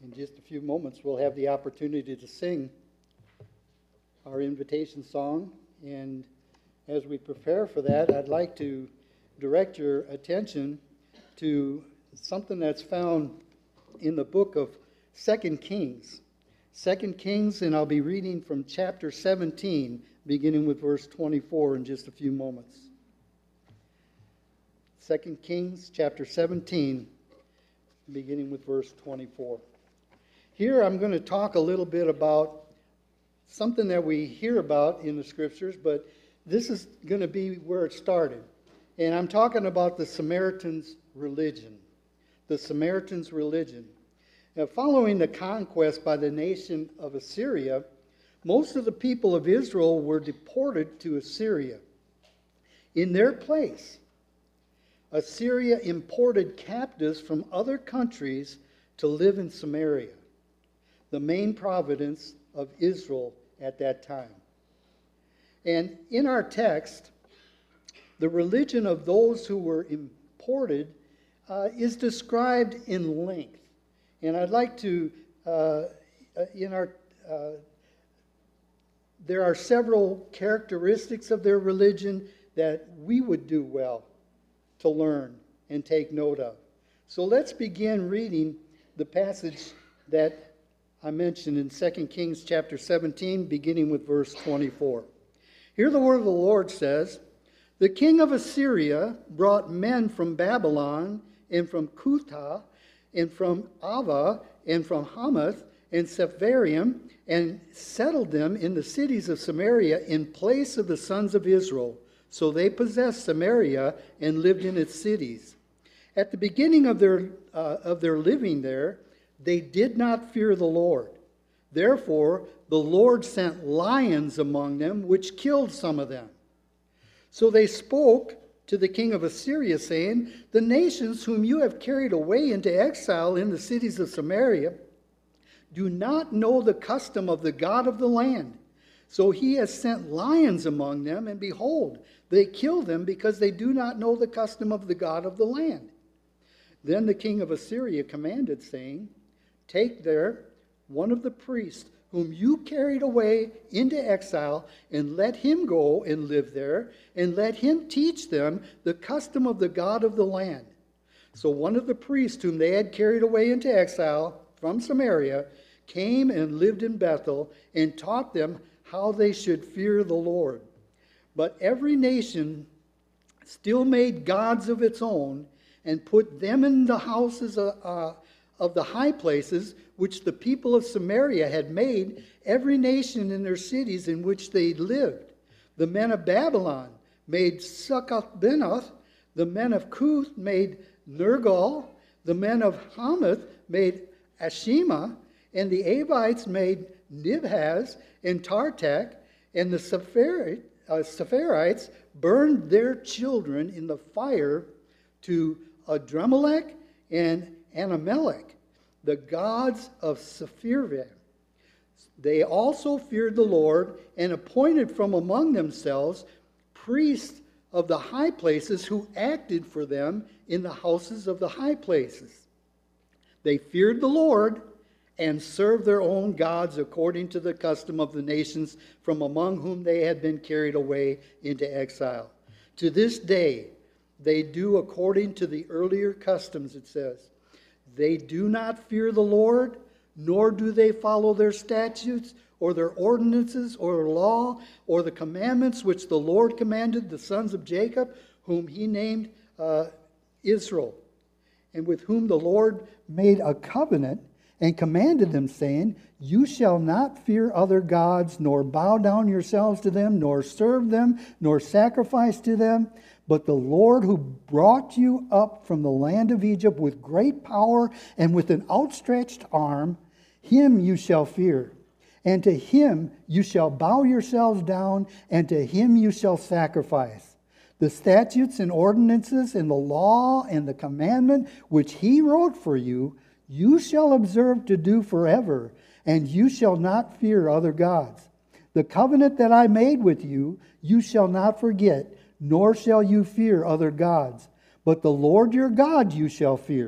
In just a few moments, we'll have the opportunity to sing our invitation song. And as we prepare for that, I'd like to direct your attention to something that's found in the book of 2 Kings. 2 Kings, and I'll be reading from chapter 17, beginning with verse 24 in just a few moments. 2 Kings chapter 17, beginning with verse 24. Here I'm going to talk a little bit about something that we hear about in the Scriptures, but this is going to be where it started. And I'm talking about the Samaritans' religion. The Samaritans' religion. Now, following the conquest by the nation of Assyria, most of the people of Israel were deported to Assyria. In their place, Assyria imported captives from other countries to live in Samaria, the main province of Israel at that time. And in our text, the religion of those who were imported is described in length. And I'd like to, there are several characteristics of their religion that we would do well to learn and take note of. So let's begin reading the passage that I mentioned in 2 Kings chapter 17, beginning with verse 24. Here the word of the Lord says, "The king of Assyria brought men from Babylon and from Cutha and from Ava and from Hamath and Sepharvaim and settled them in the cities of Samaria in place of the sons of Israel. So they possessed Samaria and lived in its cities. At the beginning of their living there, they did not fear the Lord. Therefore, the Lord sent lions among them, which killed some of them. So they spoke to the king of Assyria, saying, 'The nations whom you have carried away into exile in the cities of Samaria do not know the custom of the God of the land. So he has sent lions among them, and behold, they kill them because they do not know the custom of the God of the land.' Then the king of Assyria commanded, saying, 'Take there one of the priests whom you carried away into exile, and let him go and live there, and let him teach them the custom of the God of the land.' So one of the priests whom they had carried away into exile from Samaria came and lived in Bethel, and taught them how they should fear the Lord. But every nation still made gods of its own, and put them in the houses of the high places which the people of Samaria had made, every nation in their cities in which they lived. The men of Babylon made Succoth-Benoth, the men of Cuth made Nergal, the men of Hamath made Ashima, and the Avites made Nibhaz and Tartak, and the Sepharites burned their children in the fire to Adrammelech and Anamelech, the gods of Sepharvaim. They also feared the Lord and appointed from among themselves priests of the high places who acted for them in the houses of the high places. They feared the Lord and served their own gods according to the custom of the nations from among whom they had been carried away into exile. To this day, they do according to the earlier customs," it says. "They do not fear the Lord, nor do they follow their statutes or their ordinances or their law or the commandments which the Lord commanded the sons of Jacob, whom he named Israel, and with whom the Lord made a covenant and commanded them, saying, 'You shall not fear other gods, nor bow down yourselves to them, nor serve them, nor sacrifice to them. But the Lord who brought you up from the land of Egypt with great power and with an outstretched arm, him you shall fear. And to him you shall bow yourselves down, and to him you shall sacrifice. The statutes and ordinances and the law and the commandment which he wrote for you, you shall observe to do forever, and you shall not fear other gods. The covenant that I made with you, you shall not forget, nor shall you fear other gods. But the Lord your God you shall fear,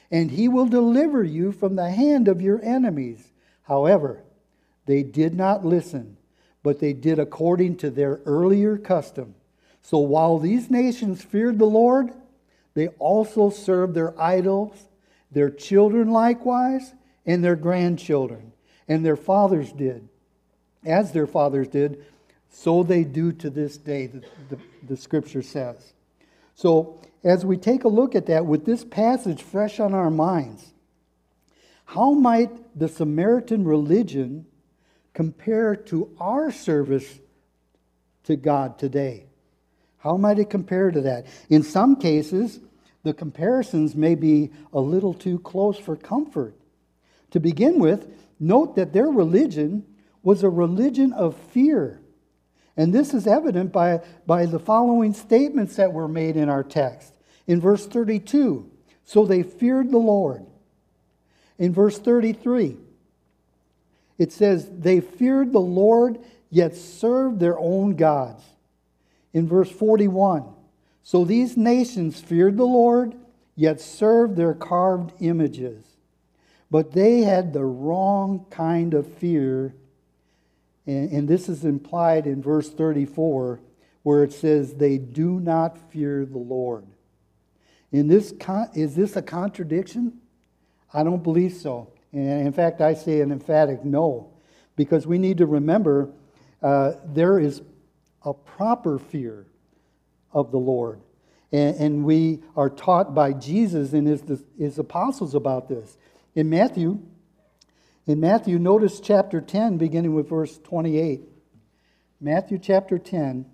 and he will deliver you from the hand of your enemies. However, they did not listen, but they did according to their earlier custom. So while these nations feared the Lord, they also served their idols, their children likewise, and their grandchildren. And their fathers did. As their fathers did, so they do to this day, the scripture says. So as we take a look at that with this passage fresh on our minds, how might the Samaritan religion compare to our service to God today? How might it compare to that? In some cases, the comparisons may be a little too close for comfort. To begin with, note that their religion was a religion of fear. And this is evident by the following statements that were made in our text. In verse 32, so they feared the Lord. In verse 33, it says, they feared the Lord, yet served their own gods. In verse 41, so these nations feared the Lord, yet served their carved images. But they had the wrong kind of fear. And this is implied in verse 34, where it says, they do not fear the Lord. Is this a contradiction? I don't believe so. And in fact, I say an emphatic no. Because we need to remember there is a proper fear of the Lord. And we are taught by Jesus and his apostles about this. In Matthew, notice chapter 10, beginning with verse 28. Matthew chapter 10,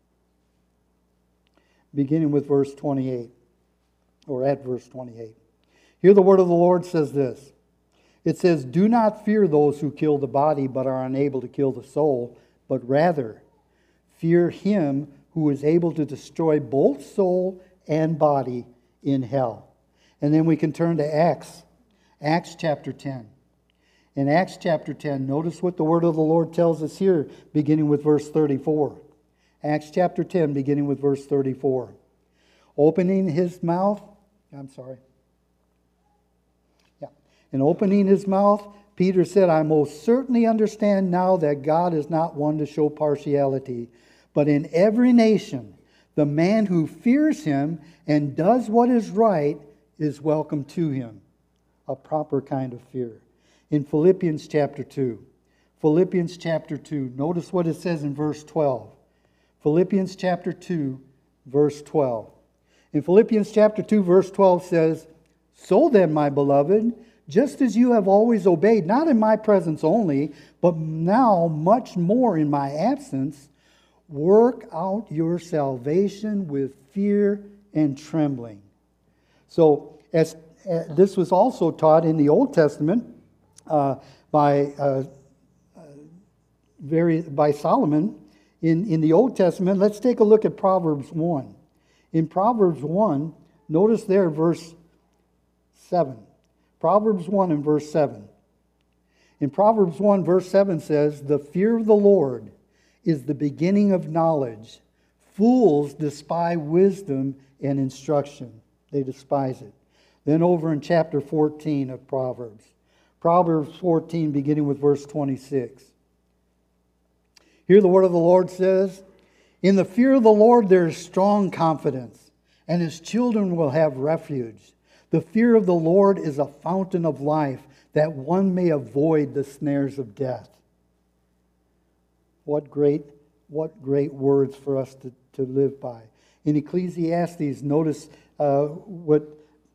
beginning with verse 28, or at verse 28. Here the word of the Lord says this. It says, do not fear those who kill the body, but are unable to kill the soul, but rather fear him who is able to destroy both soul and body in hell. And then we can turn to Acts chapter 10. In Acts chapter 10, notice what the word of the Lord tells us here, beginning with verse 34. Acts chapter 10, beginning with verse 34. Opening his mouth, and opening his mouth, Peter said, I most certainly understand now that God is not one to show partiality, but in every nation, the man who fears him and does what is right is welcome to him. A proper kind of fear. In Philippians chapter 2. Philippians chapter 2. Notice what it says in verse 12. Philippians chapter 2, verse 12. In Philippians chapter 2, verse 12 says, so then, my beloved, just as you have always obeyed, not in my presence only, but now much more in my absence, work out your salvation with fear and trembling. So, as this was also taught in the Old Testament by Solomon. In the Old Testament, let's take a look at Proverbs 1. In Proverbs 1, notice there verse 7. Proverbs 1 and verse 7. In Proverbs 1, verse 7 says, the fear of the Lord is the beginning of knowledge. Fools despise wisdom and instruction. They despise it. Then over in chapter 14 of Proverbs. Proverbs 14, beginning with verse 26. Here the word of the Lord says, in the fear of the Lord there is strong confidence, and his children will have refuge. The fear of the Lord is a fountain of life, that one may avoid the snares of death. What great words for us to live by. In Ecclesiastes, notice what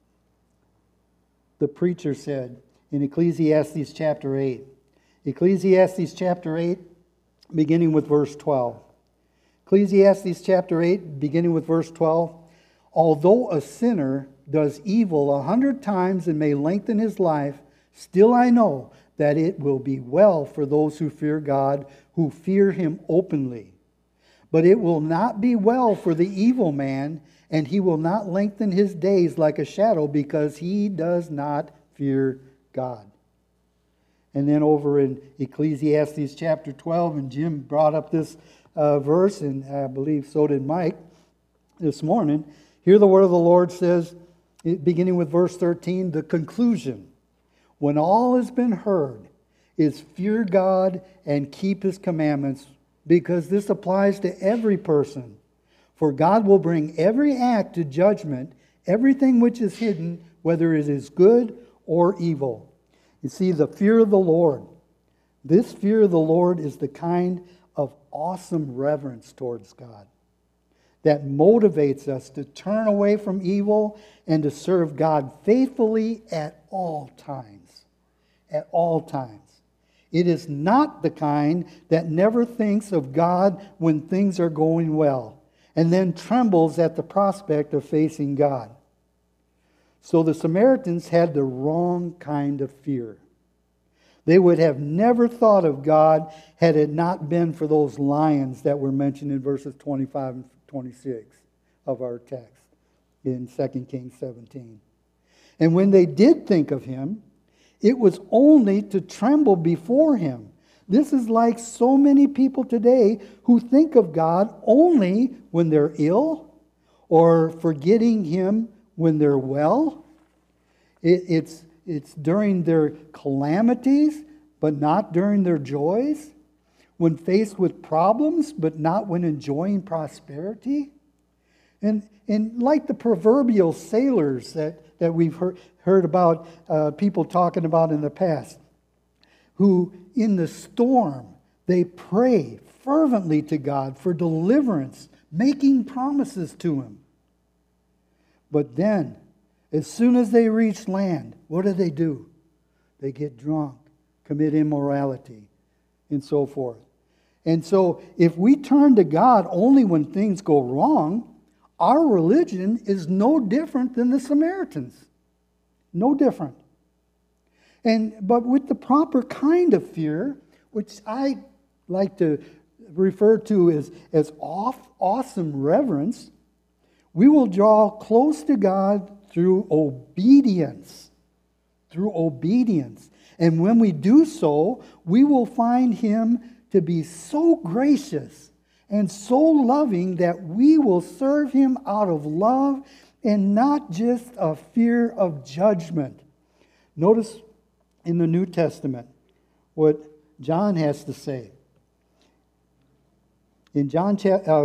the preacher said in Ecclesiastes chapter 8. Ecclesiastes chapter 8, beginning with verse 12. Ecclesiastes chapter 8, beginning with verse 12. Although a sinner does evil 100 times and may lengthen his life, still I know that it will be well for those who fear God, who fear him openly. But it will not be well for the evil man, and he will not lengthen his days like a shadow, because he does not fear God. And then over in Ecclesiastes chapter 12, and Jim brought up this verse, and I believe so did Mike this morning. Here the word of the Lord says, beginning with verse 13, the conclusion. When all has been heard, is fear God and keep His commandments, because this applies to every person. For God will bring every act to judgment, everything which is hidden, whether it is good or evil. You see, the fear of the Lord. This fear of the Lord is the kind of awesome reverence towards God that motivates us to turn away from evil and to serve God faithfully at all times. At all times. It is not the kind that never thinks of God when things are going well and then trembles at the prospect of facing God. So the Samaritans had the wrong kind of fear. They would have never thought of God had it not been for those lions that were mentioned in verses 25 and 26 of our text in 2 Kings 17. And when they did think of Him, it was only to tremble before Him. This is like so many people today who think of God only when they're ill or forgetting Him when they're well. It's during their calamities, but not during their joys. When faced with problems, but not when enjoying prosperity. And like the proverbial sailors that we've heard about people talking about in the past, who in the storm, they pray fervently to God for deliverance, making promises to Him. But then, as soon as they reach land, what do? They get drunk, commit immorality, and so forth. And so, if we turn to God only when things go wrong, our religion is no different than the Samaritans. No different. But with the proper kind of fear, which I like to refer to as awesome reverence, we will draw close to God through obedience. Through obedience. And when we do so, we will find Him to be so gracious and so loving that we will serve Him out of love and not just a fear of judgment. Notice in the New Testament what John has to say. In 1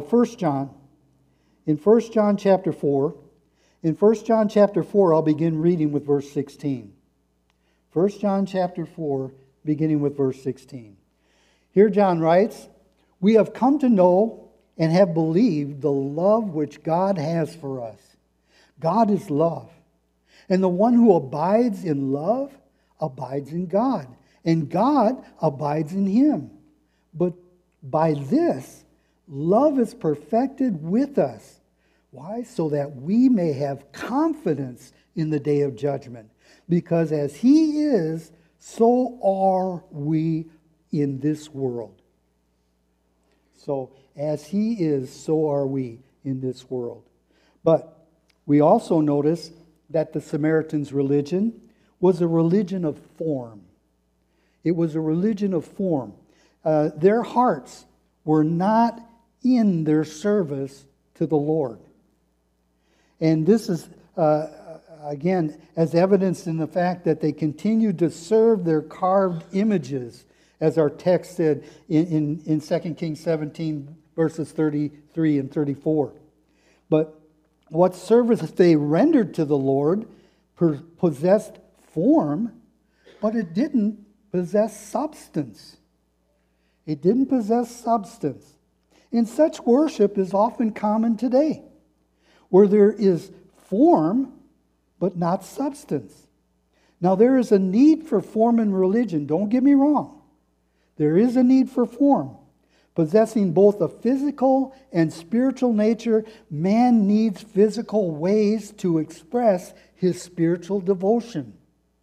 John chapter 4, in 1 John chapter 4, I'll begin reading with verse 16. 1 John chapter 4, beginning with verse 16. Here John writes, "We have come to know and have believed the love which God has for us. God is love. And the one who abides in love abides in God, and God abides in him. But by this, love is perfected with us." Why? So that we may have confidence in the day of judgment. Because as He is, so are we in this world. So, as He is, so are we in this world. But we also notice that the Samaritans' religion was a religion of form. It was a religion of form. Their hearts were not in their service to the Lord. And this is, again, as evidenced in the fact that they continued to serve their carved images, as our text said in 2 Kings 17, verses 33 and 34. But what service they rendered to the Lord possessed form, but it didn't possess substance. It didn't possess substance. And such worship is often common today, where there is form, but not substance. Now, there is a need for form in religion. Don't get me wrong. There is a need for form. Possessing both a physical and spiritual nature, man needs physical ways to express his spiritual devotion.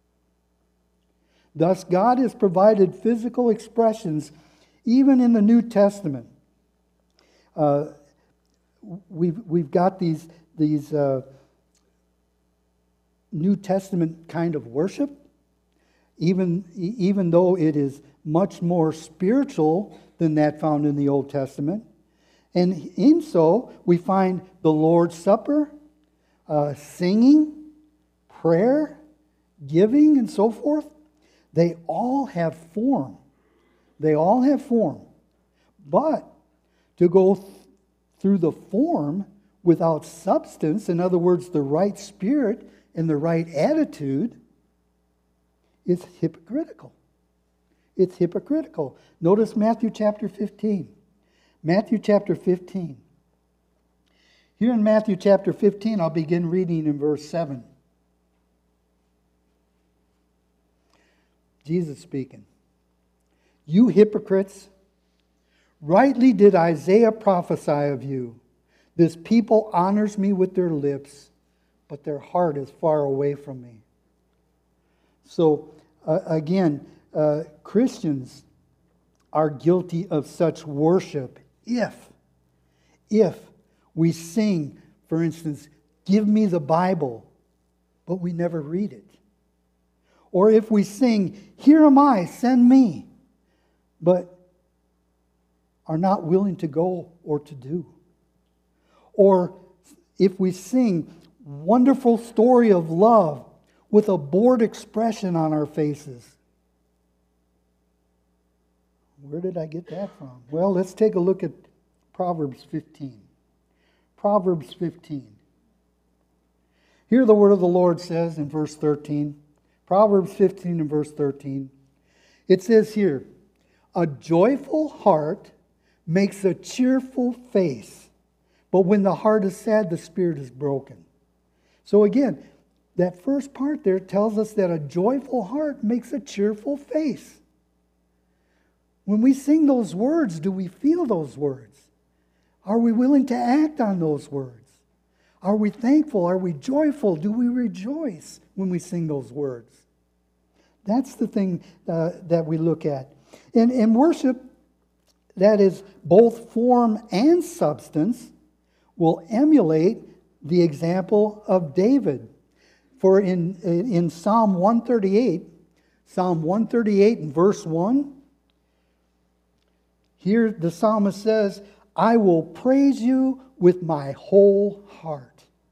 Thus, God has provided physical expressions even in the New Testament. We've got these New Testament kind of worship, even though it is much more spiritual than that found in the Old Testament. And in so, we find the Lord's Supper, singing, prayer, giving, and so forth, they all have form. They all have form. But to go through the form without substance, in other words, the right spirit and the right attitude, is hypocritical. It's hypocritical. Notice Matthew chapter 15. Matthew chapter 15. Here in Matthew chapter 15, I'll begin reading in verse 7. Jesus speaking. You hypocrites, rightly did Isaiah prophesy of you. This people honors me with their lips, but their heart is far away from me. So, again, Christians are guilty of such worship if we sing, for instance, give me the Bible, but we never read it. Or if we sing, here am I, send me, but are not willing to go or to do. Or if we sing, wonderful story of love with a bored expression on our faces. Where did I get that from? Well, let's take a look at Proverbs 15. Proverbs 15. Here the word of the Lord says in verse 13, Proverbs 15 and verse 13, it says here, a joyful heart makes a cheerful face, but when the heart is sad, the spirit is broken. So again, that first part there tells us that a joyful heart makes a cheerful face. When we sing those words, do we feel those words? Are we willing to act on those words? Are we thankful? Are we joyful? Do we rejoice when we sing those words? That's the thing that we look at. In worship, that is both form and substance, will emulate the example of David. For in Psalm 138 in verse 1, here the psalmist says, I will praise you with my whole heart.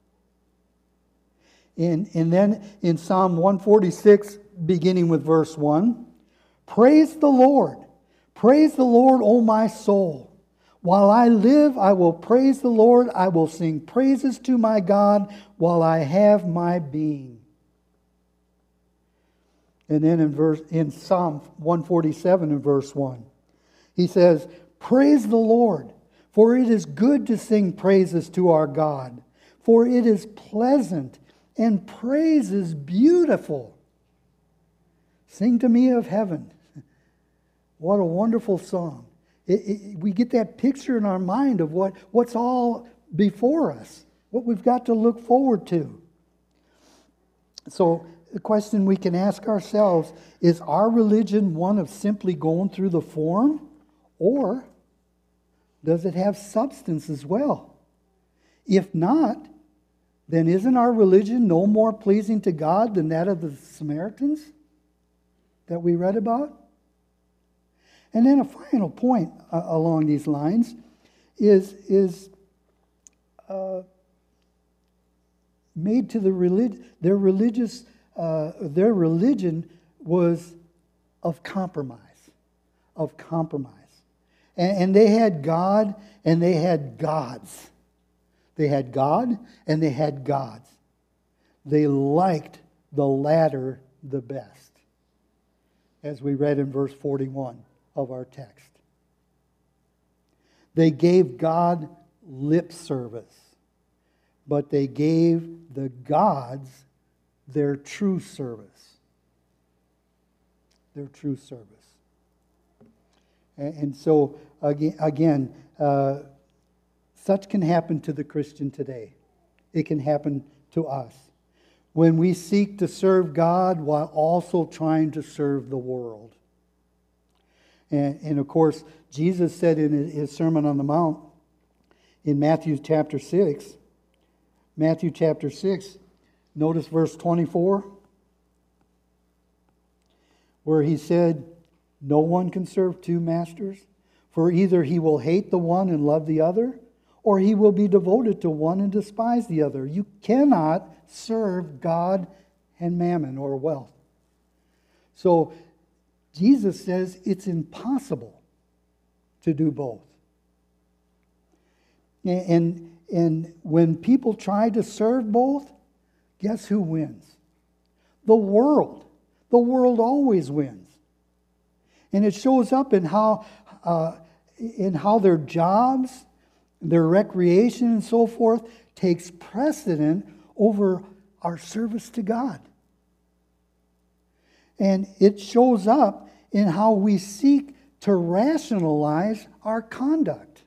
And then in Psalm 146, beginning with verse 1, praise the Lord, O my soul. While I live, I will praise the Lord. I will sing praises to my God while I have my being. And then in Psalm 147 in verse 1, he says, praise the Lord, for it is good to sing praises to our God, for it is pleasant and praise is beautiful. Sing to me of heaven. What a wonderful song. We get that picture in our mind of what's all before us, what we've got to look forward to. So the question we can ask ourselves is our religion one of simply going through the form, or does it have substance as well? If not, then isn't our religion no more pleasing to God than that of the Samaritans that we read about? And then a final point along these lines is made to their religion was of compromise. And they had God and they had gods. They had God and they had gods. They liked the latter the best, as we read in verse 41 of our text. They gave God lip service, but they gave the gods their true service. Their true service. And so, again, such can happen to the Christian today. It can happen to us when we seek to serve God while also trying to serve the world. And of course, Jesus said in his Sermon on the Mount in Matthew chapter 6, notice verse 24, where he said, no one can serve two masters, for either he will hate the one and love the other, or he will be devoted to one and despise the other. You cannot serve God and mammon or wealth. So Jesus says it's impossible to do both. And when people try to serve both, guess who wins? The world. The world always wins. And it shows up in how their jobs, their recreation and so forth takes precedent over our service to God. And it shows up in how we seek to rationalize our conduct.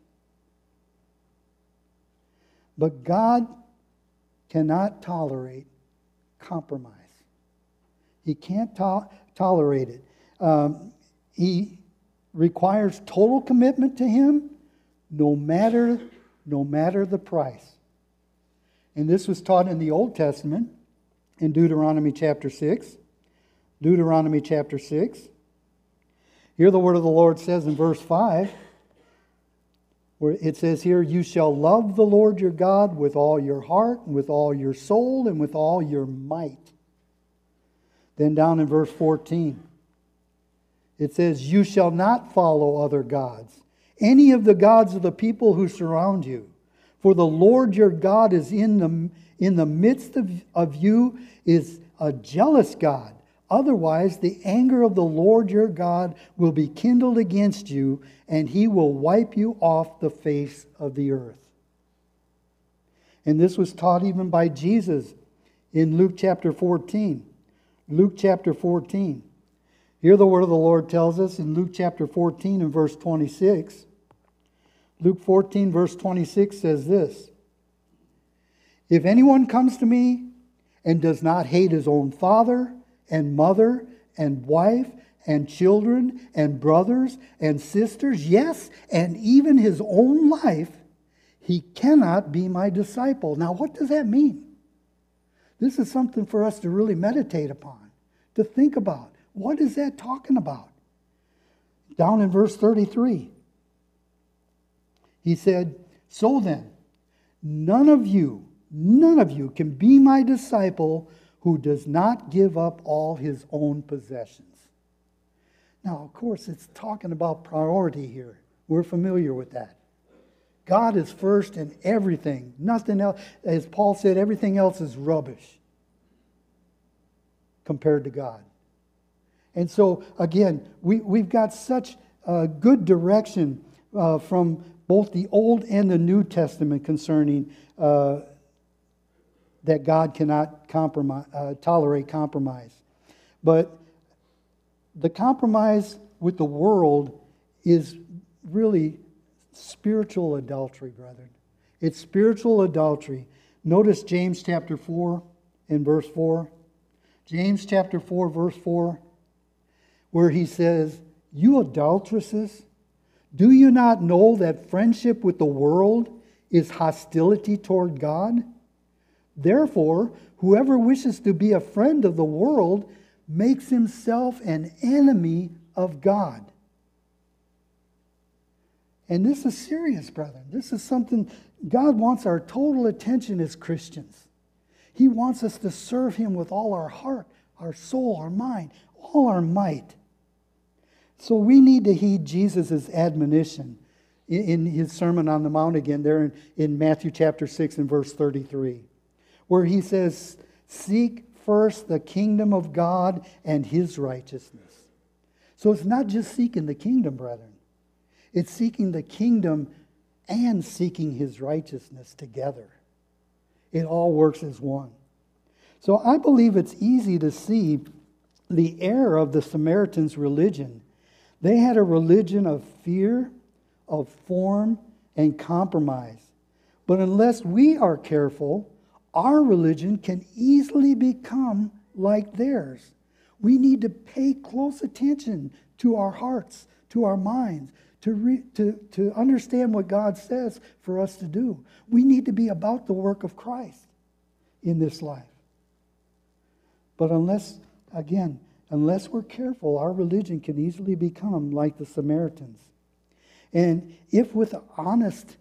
But God cannot tolerate compromise. He can't tolerate it. He requires total commitment to Him, no matter the price. And this was taught in the Old Testament in Deuteronomy chapter 6. Deuteronomy chapter 6. Here the word of the Lord says in verse 5, where it says here, "You shall love the Lord your God with all your heart, and with all your soul, and with all your might." Then down in verse 14, it says, "You shall not follow other gods, any of the gods of the people who surround you. For the Lord your God is in the midst of you, is a jealous God. Otherwise, the anger of the Lord your God will be kindled against you, and He will wipe you off the face of the earth." And this was taught even by Jesus in Luke chapter 14. Luke chapter 14. Here the word of the Lord tells us in Luke chapter 14 and verse 26. Luke 14 verse 26 says this, "If anyone comes to me and does not hate his own father and mother and wife and children and brothers and sisters, yes, and even his own life, he cannot be my disciple." Now, what does that mean? This is something for us to really meditate upon, to think about. What is that talking about? Down in verse 33, he said, "So then, none of you can be my disciple who does not give up all his own possessions." Now, of course, it's talking about priority here. We're familiar with that. God is first in everything. Nothing else. As Paul said, everything else is rubbish compared to God. And so, again, we've got such good direction from both the Old and the New Testament concerning that God cannot tolerate compromise. But the compromise with the world is really spiritual adultery, brethren. It's spiritual adultery. Notice James chapter 4 and verse 4. James chapter 4, verse 4, where he says, "You adulteresses, do you not know that friendship with the world is hostility toward God? Therefore, whoever wishes to be a friend of the world makes himself an enemy of God." And this is serious, brethren. This is something God wants our total attention as Christians. He wants us to serve Him with all our heart, our soul, our mind, all our might. So we need to heed Jesus' admonition in His Sermon on the Mount again, there in Matthew chapter 6 and verse 33, where He says, "Seek first the kingdom of God and His righteousness." So it's not just seeking the kingdom, brethren. It's seeking the kingdom and seeking His righteousness together. It all works as one. So I believe it's easy to see the error of the Samaritans' religion. They had a religion of fear, of form, and compromise. But unless we are careful, our religion can easily become like theirs. We need to pay close attention to our hearts, to our minds, to understand what God says for us to do. We need to be about the work of Christ in this life. But unless we're careful, our religion can easily become like the Samaritans. And if with honest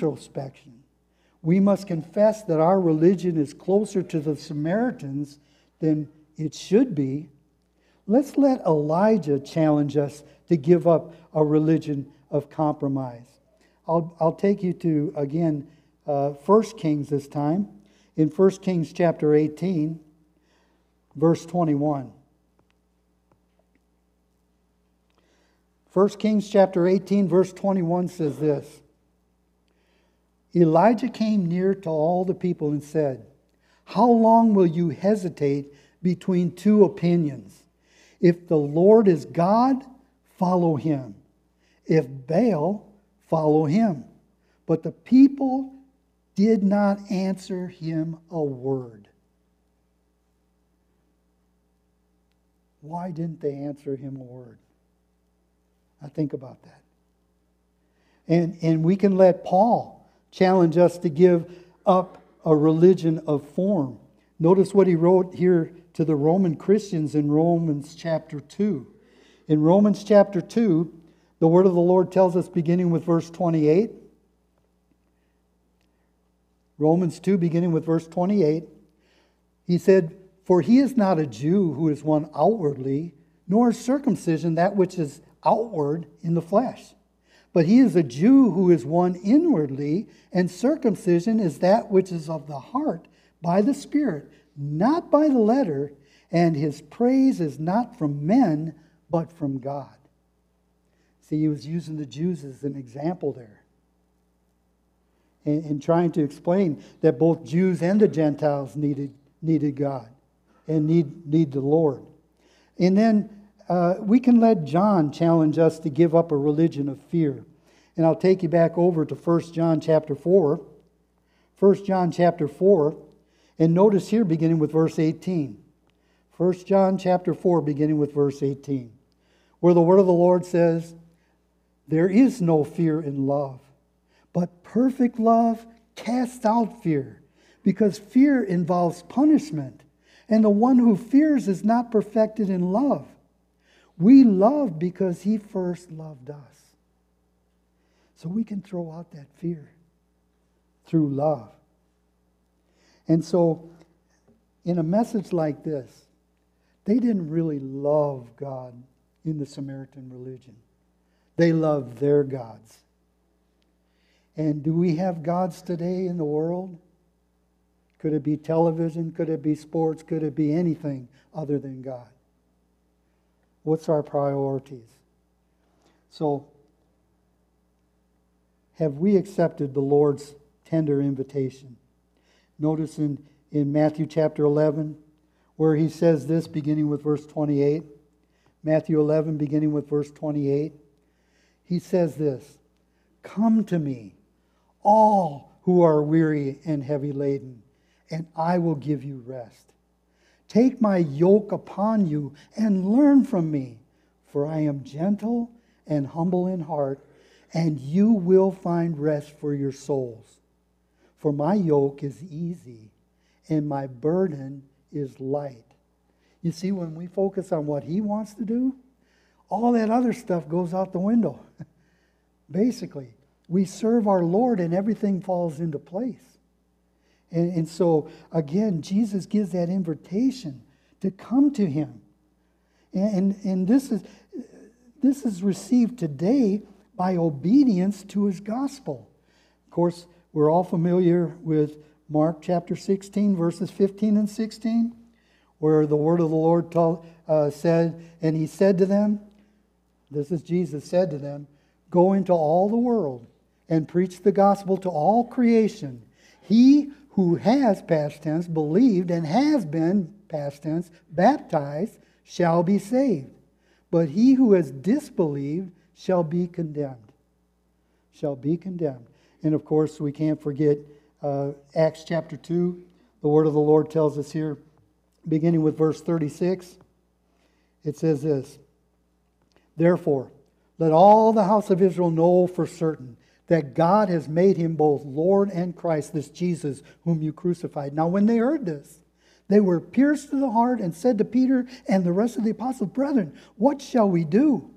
introspection, we must confess that our religion is closer to the Samaritans than it should be. Let's let Elijah challenge us to give up a religion of compromise. I'll take you to, again, 1 Kings this time. In 1 Kings chapter 18, verse 21. 1 Kings chapter 18, verse 21 says this. Elijah came near to all the people and said, "How long will you hesitate between two opinions? If the Lord is God, follow him. If Baal, follow him." But the people did not answer him a word. Why didn't they answer him a word? Now think about that. And we can let Paul challenge us to give up a religion of form. Notice what he wrote here to the Roman Christians in Romans chapter 2. In Romans chapter 2, the word of the Lord tells us, beginning with verse 28. Romans 2, beginning with verse 28. He said, "For he is not a Jew who is one outwardly, nor is circumcision that which is outward in the flesh. But he is a Jew who is one inwardly, and circumcision is that which is of the heart, by the Spirit, not by the letter, and his praise is not from men, but from God." See, he was using the Jews as an example there. And trying to explain that both Jews and the Gentiles needed God and need the Lord. And then we can let John challenge us to give up a religion of fear. And I'll take you back over to 1 John chapter 4. 1 John chapter 4. And notice here beginning with verse 18. 1 John chapter 4 beginning with verse 18. Where the word of the Lord says, "There is no fear in love, but perfect love casts out fear, because fear involves punishment, and the one who fears is not perfected in love. We love because he first loved us." So we can throw out that fear through love. And so, in a message like this, they didn't really love God in the Samaritan religion. They loved their gods. And do we have gods today in the world? Could it be television? Could it be sports? Could it be anything other than God? What's our priorities? So, have we accepted the Lord's tender invitation? Notice in Matthew chapter 11, where he says this beginning with verse 28. Matthew 11, beginning with verse 28. He says this, "Come to me, all who are weary and heavy laden, and I will give you rest. Take my yoke upon you and learn from me, for I am gentle and humble in heart, and you will find rest for your souls. For my yoke is easy and my burden is light." You see, when we focus on what he wants to do, all that other stuff goes out the window. Basically, we serve our Lord and everything falls into place. And so, again, Jesus gives that invitation to come to him. And this is received today by obedience to his gospel. Of course, we're all familiar with Mark chapter 16, verses 15 and 16, where the word of the Lord said, and he said to them, this is Jesus said to them, "Go into all the world and preach the gospel to all creation. He who has, past tense, believed and has been, past tense, baptized shall be saved. But he who has disbelieved shall be condemned." Shall be condemned. And of course, we can't forget Acts chapter 2. The word of the Lord tells us here, beginning with verse 36, it says this, "Therefore, let all the house of Israel know for certain that God has made him both Lord and Christ, this Jesus whom you crucified." Now when they heard this, they were pierced to the heart and said to Peter and the rest of the apostles, "Brethren, what shall we do?"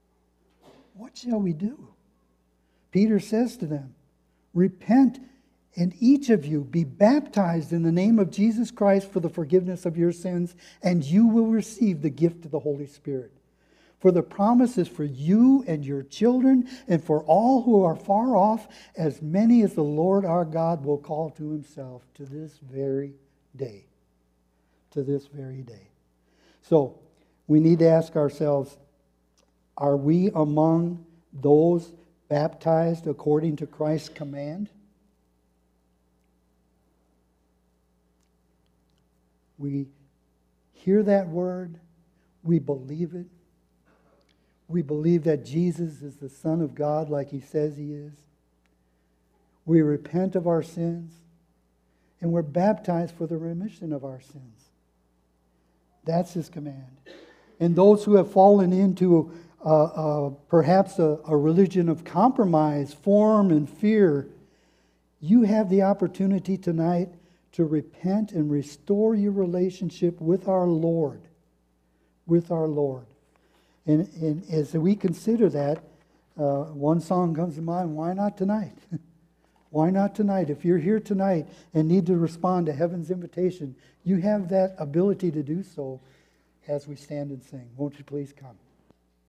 What shall we do? Peter says to them, "Repent and each of you be baptized in the name of Jesus Christ for the forgiveness of your sins, and you will receive the gift of the Holy Spirit. For the promise is for you and your children, and for all who are far off, as many as the Lord our God will call to himself, to this very day. To this very day. So, we need to ask ourselves, are we among those baptized according to Christ's command? We hear that word, we believe it. We believe that Jesus is the Son of God like he says he is. We repent of our sins, and we're baptized for the remission of our sins. That's his command. And those who have fallen into perhaps a religion of compromise, form, and fear, you have the opportunity tonight to repent and restore your relationship with our Lord. With our Lord. And as we consider that, one song comes to mind, why not tonight? Why not tonight? If you're here tonight and need to respond to heaven's invitation, you have that ability to do so as we stand and sing. Won't you please come?